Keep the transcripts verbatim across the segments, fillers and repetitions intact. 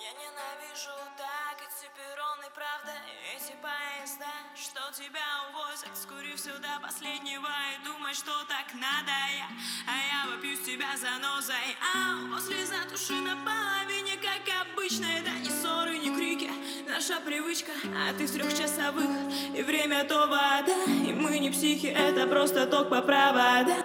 Я ненавижу так эти перроны, правда, эти поезда, что тебя увозят, скурив сюда последнего и думать, что так надо я, а я вопью с тебя занозой. Ау, после затуши на половине, как обычно, это не ссоры, не крики, наша привычка, а ты в трехчасовых, и время то вода, и мы не психи, это просто ток по проводам.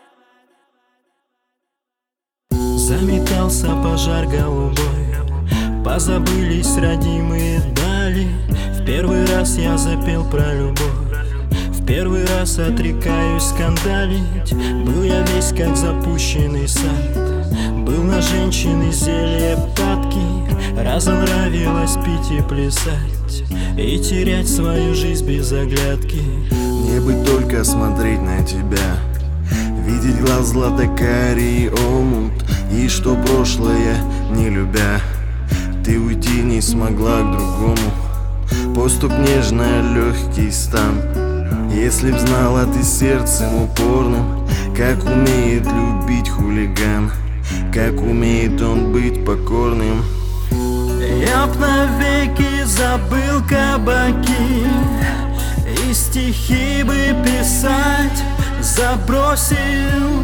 Заметался пожар голубой, позабылись родимые дали. В первый раз я запел про любовь, в первый раз отрекаюсь скандалить. Был я весь как запущенный сад, был на женщины зелье падки. Разонравилось пить и плясать, и терять свою жизнь без оглядки. Мне бы только смотреть на тебя, видеть глаз златокарий омут, и что прошлое не любя, ты уйти не смогла к другому. Поступ нежная, легкий стан. Если б знала ты сердцем упорным, как умеет любить хулиган, как умеет он быть покорным. Я б навеки забыл кабаки, и стихи бы писать забросил.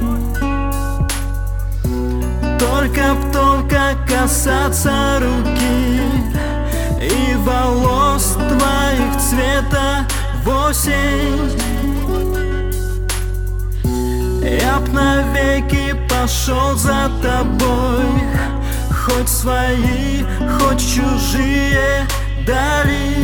Только б только касаться руки и волос твоих цвета в осень. Я б навеки пошел за тобой, хоть свои, хоть чужие дали.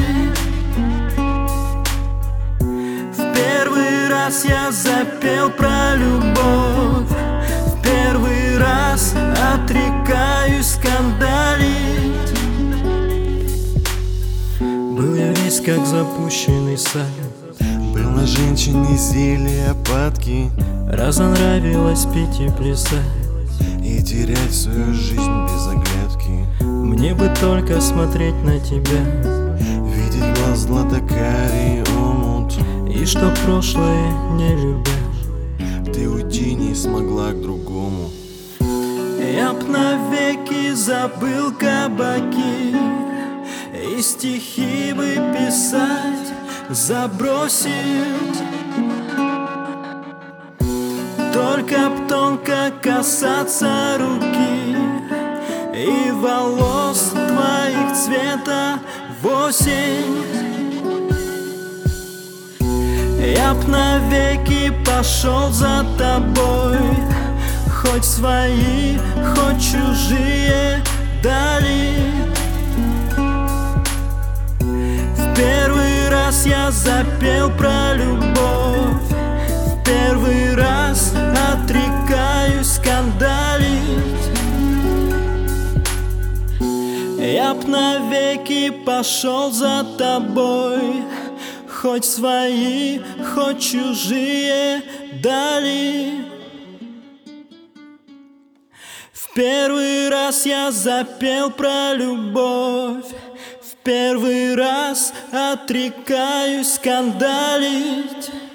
В первый раз я запел про любовь, в первый раз отрекаюсь скандалить. Был я весь как запущенный сад, был на женщине зелье падки. разонравилось пить и плясать, и терять свою жизнь без оглядки. Мне бы только смотреть на тебя, видеть глаз златокарий омут, и что прошлое не любя, ты уйти не смогла к другому. Я б навеки забыл кабаки, и стихи бы писать забросил. Только б тонко касаться руки и волос твоих цвета в осень. Я б навеки пошел за тобой, хоть свои, хоть чужие дали. В первый раз я запел про любовь, в первый раз отрекаюсь скандалить. Я б навеки пошел за тобой, хоть свои, хоть чужие дали. В первый раз я запел про любовь, в первый раз отрекаюсь скандалить.